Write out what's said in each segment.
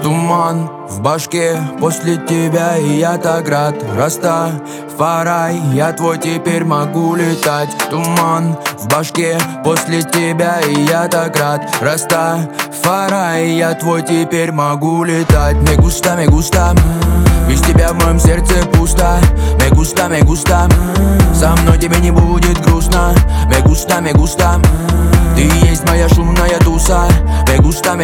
Туман в башке после тебя, и я так рад. Растафарай, я твой, теперь могу летать. Туман в башке после тебя, и я так рад. Растафарай, я твой, теперь могу летать. Me gusta, без тебя в моем сердце пусто. Me gusta, со мной тебе не будет грустно. Me gusta, ты есть моя шумная туса. Me gusta,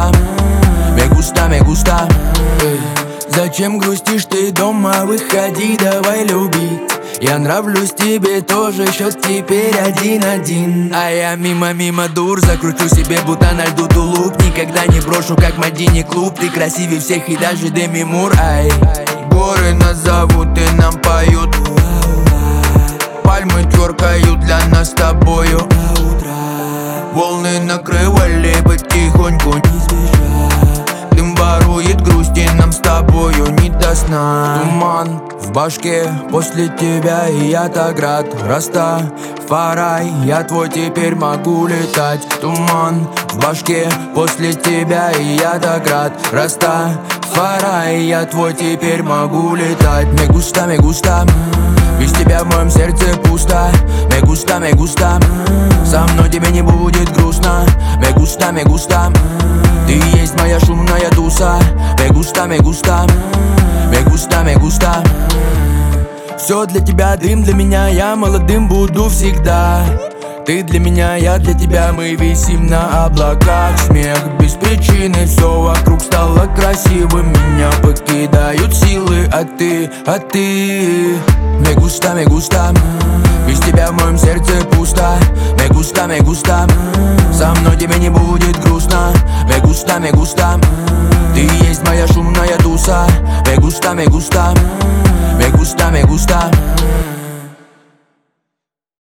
me gusta. Зачем грустишь ты дома? Выходи, давай любить. Я нравлюсь тебе тоже, счет теперь 1-1. А я мимо дур закручу себе, будто на льду тулуп. Никогда не брошу, как Мадини клуб. Ты красивее всех и даже Деми Мур. Ай, горы нас зовут и нам поют. Пальмы тверкают для нас с тобою. Волны накрывали потихоньку. Дым ворует грусти, нам с тобою не до сна. Туман в башке после тебя, и я так рад. Растафарай, я твой, теперь могу летать. Туман в башке после тебя, и я так рад. Растафарай, я твой, теперь могу летать. Me gusta, без тебя в моем сердце пусто. Me gusta, со мной тебе не будет грустно. Me gusta, ты есть моя шумная туса. Me gusta. Все для тебя, дым для меня, я молодым буду всегда. Ты для меня, я для тебя, мы висим на облаках. Смех без причины, все вокруг стало красивым. Меня покидают силы, а ты Me gusta, без тебя в моем сердце пусто. Me gusta, со мной тебе не будет грустно. Me gusta, ты есть моя шумная туса. Me gusta, me gusta.